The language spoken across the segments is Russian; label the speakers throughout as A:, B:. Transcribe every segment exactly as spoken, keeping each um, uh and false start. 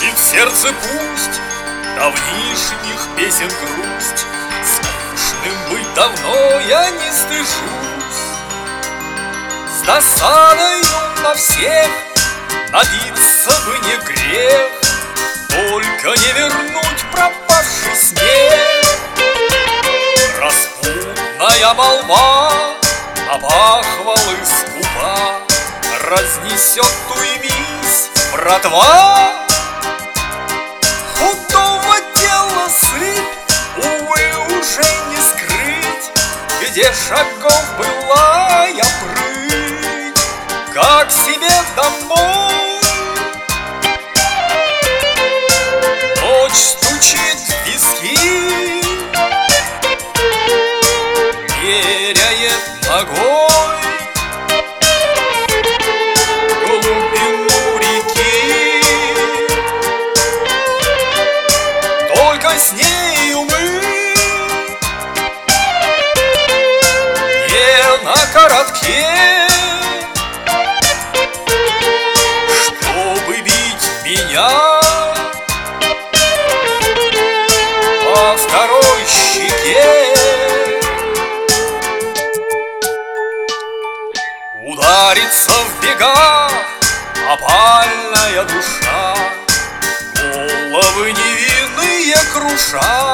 A: И в сердце пусть давнишних песен грусть. Скучным быть давно я не стыжусь. С досадою на всех напиться бы не грех, только не вернуть пропавший снег. Распутная молва на похвалы скупа разнесет туемись, братва. Худого дела сыпь, увы, уже не скрыть, где шагов была я прыть, как себе домой. Ночь стучит в виски, меряет ногой глубину реки. Только с нею мы не на коротке, чтобы бить меня по второй щеке. Ударится в бега опальная душа, головы невинные круша.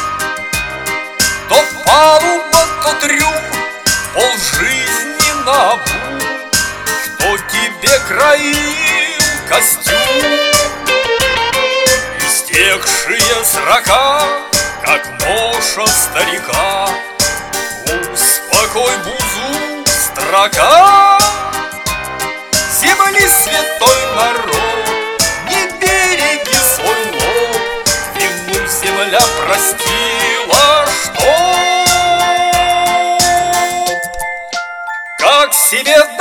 A: То палуба, то трюм, полжизни наобум, кто тебе краил костюм. Истекшие срока, как ноша старика, успокой бузу, строка. Земли святой народ, не береги свой лоб, вину земля простила, что как себе